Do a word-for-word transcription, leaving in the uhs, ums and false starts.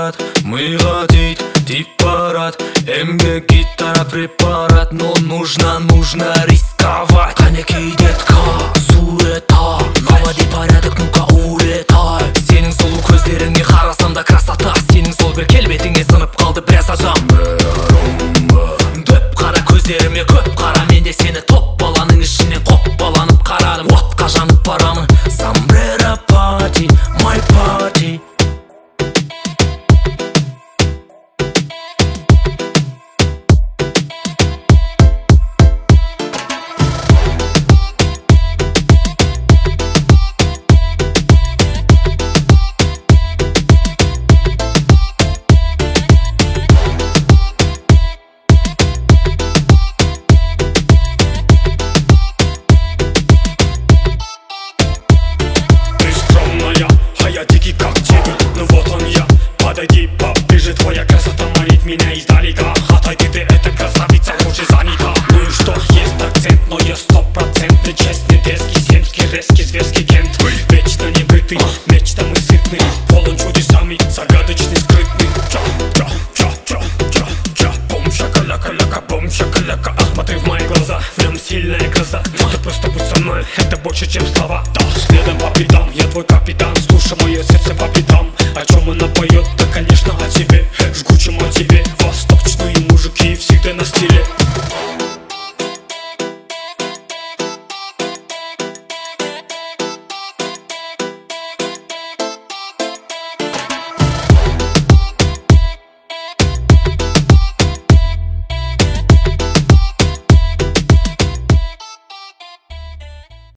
парад, мы ходить, типа рад. МГ, гитара, препарат, но нужно, нужно рисковать. Коньяки, детка, суета, наводи порядок, ну-ка улетай. Сенің сұлу көздеріңе қарасам да красота. Сенің сол бір келбетіңе сынып қалды біраз адам. Дөп қара көздеріме көп қара, мен де сені топ баланың ішінен қоппаланып қарадым. Отқа жанып барамын. Sombrero party, my party. Я дикий как тигр, ну вот он я. Подойди поближе, твоя красота манит меня издалека. Отойди ты, эта красавица уже занята. Ну и что, есть акцент, но я стопроцентный, честный, дерзкий, земский, резкий, зверский кент. Вечно небритый, мечта мы сытный, полон чудесами, загадочный, скрытный. Ча, ча, ча, ча, ча, ча, бум, шакаляка, ляка, бум, шакаляка. А смотри в мои глаза, в нем сильная гроза. Ты просто будь со мной, это больше, чем слова. Да, следом по пятам, я твой капитан. Слушай мое сердце по пятам, о чем она поет.